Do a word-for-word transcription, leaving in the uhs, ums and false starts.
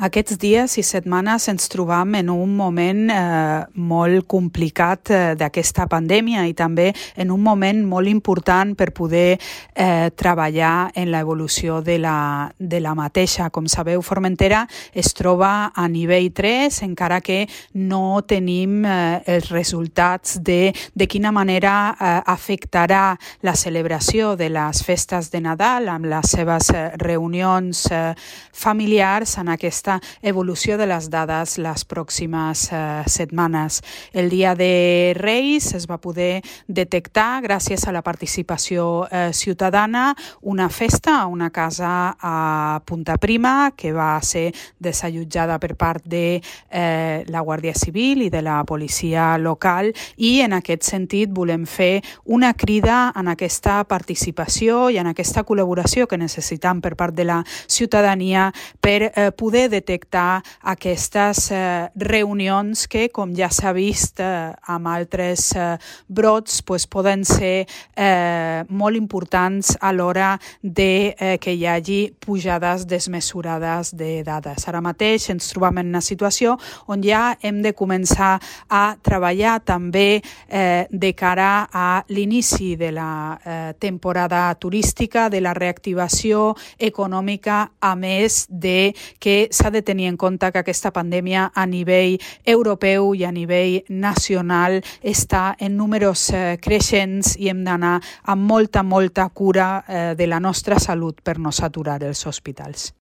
Aquests dies i setmanes ens trobam en un moment eh, molt complicat eh, d'aquesta pandèmia i també en un moment molt important per poder eh, treballar en l'evolució de la, de la mateixa. Com sabeu, Formentera es troba a nivell tres, encara que no tenim eh, els resultats de, de quina manera eh, afectarà la celebració de les festes de Nadal amb les seves eh, reunions eh, familiars en aquesta evolució de les dades les pròximes eh, setmanes. El dia de Reis es va poder detectar, gràcies a la participació eh, ciutadana, una festa a una casa a Punta Prima que va ser desallotjada per part de eh, la Guàrdia Civil i de la policia local, i en aquest sentit volem fer una crida en aquesta participació i en aquesta col·laboració que necessitam per part de la ciutadania per eh, poder detectar aquestes eh, reunions que, com ja s'ha vist eh, amb altres eh, brots, pues, poden ser eh, molt importants a l'hora de eh, que hi hagi pujades desmesurades de dades. Ara mateix ens trobem en una situació on ja hem de començar a treballar també eh, de cara a l'inici de la eh, temporada turística, de la reactivació econòmica, a més de que s'ha de tenir en compte que aquesta pandèmia a nivell europeu i a nivell nacional està en números eh, creixents i hem d'anar amb molta, molta cura eh, de la nostra salut per no saturar els hospitals.